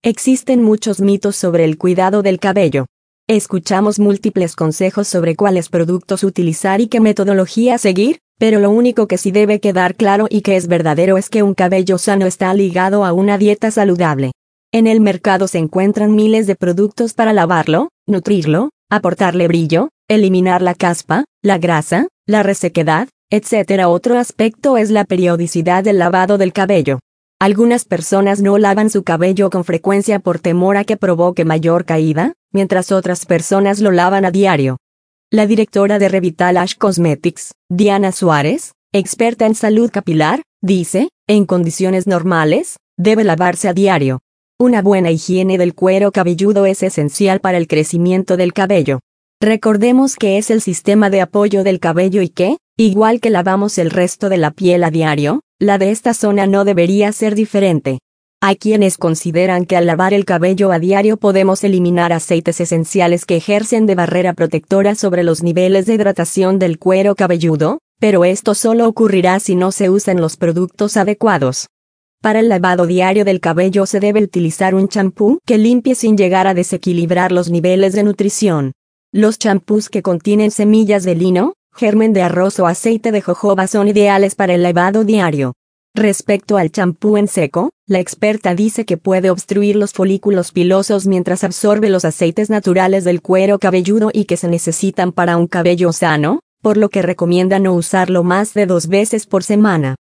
Existen muchos mitos sobre el cuidado del cabello. Escuchamos múltiples consejos sobre cuáles productos utilizar y qué metodología seguir, pero lo único que sí debe quedar claro y que es verdadero es que un cabello sano está ligado a una dieta saludable. En el mercado se encuentran miles de productos para lavarlo, nutrirlo, aportarle brillo, eliminar la caspa, la grasa, la resequedad, etc. Otro aspecto es la periodicidad del lavado del cabello. Algunas personas no lavan su cabello con frecuencia por temor a que provoque mayor caída, mientras otras personas lo lavan a diario. La directora de Revitalash Cosmetics, Diana Suárez, experta en salud capilar, dice, en condiciones normales, debe lavarse a diario. Una buena higiene del cuero cabelludo es esencial para el crecimiento del cabello. Recordemos que es el sistema de apoyo del cabello y que, igual que lavamos el resto de la piel a diario, la de esta zona no debería ser diferente. Hay quienes consideran que al lavar el cabello a diario podemos eliminar aceites esenciales que ejercen de barrera protectora sobre los niveles de hidratación del cuero cabelludo, pero esto solo ocurrirá si no se usan los productos adecuados. Para el lavado diario del cabello se debe utilizar un champú que limpie sin llegar a desequilibrar los niveles de nutrición. Los champús que contienen semillas de lino, germen de arroz o aceite de jojoba son ideales para el lavado diario. Respecto al champú en seco, la experta dice que puede obstruir los folículos pilosos mientras absorbe los aceites naturales del cuero cabelludo y que se necesitan para un cabello sano, por lo que recomienda no usarlo más de 2 veces por semana.